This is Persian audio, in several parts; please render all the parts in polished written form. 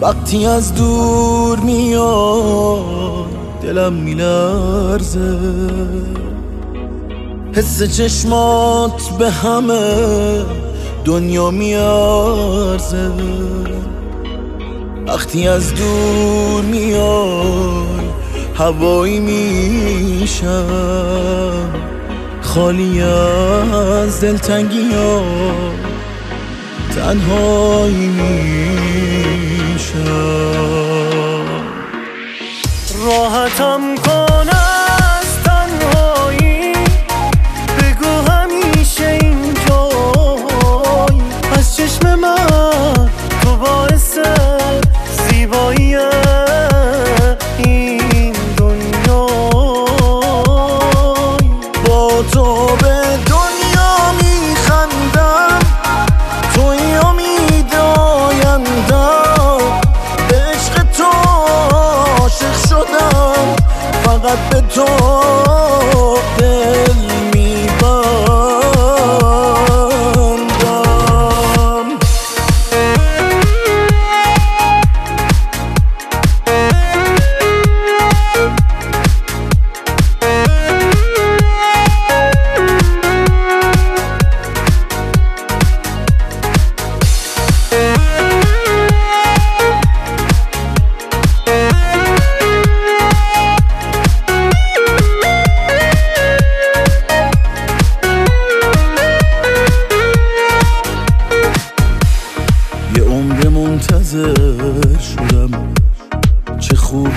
وقتی از دور میاد دلم میلرزه، حس چشمات به همه دنیا میارزه. وقتی از دور میای هوایی میشم، خالی از دلتنگی ها تنهایی میشم. راحتم کن از تنهایی، بگو همیشه اینجایی. از چشم من تو باعث زیبایی این دنیایی. با تو به دنیا میخندم، توی امید آیندم. به عشق تو عاشق شدم، فقط به تو دل میبندم. منتظر شدم، چه خوب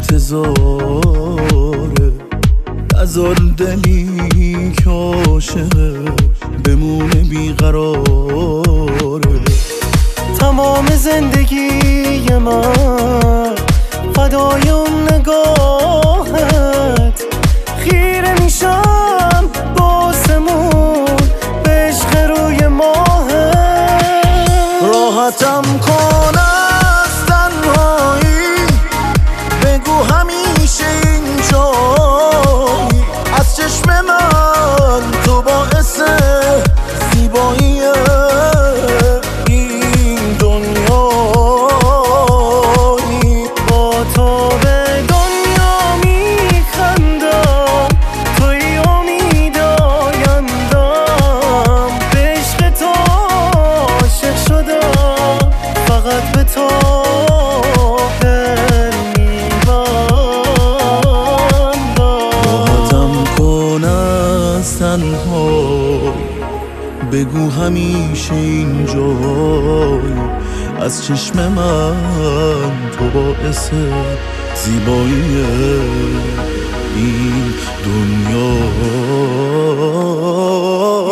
انتظاره. نذار دلی که عاشقه بمونه بیقراره. تمام زندگی من فدای اون نگاهت، خیره میشم با آسمون به عشق روی ماهت. راحتم کن از تنهایی، بگو همیشه اینجایی. از چشم من تو باعث زیبایی این دنیایی. با تو به دنیا میخندم، توی امید آیندم. به عشق تو عاشق شدم، فقط به تو دل میبندم. راحتم کن از تنهایی، بگو همیشه اینجایی. از چشم من تو باعث زیبایی این دنیا.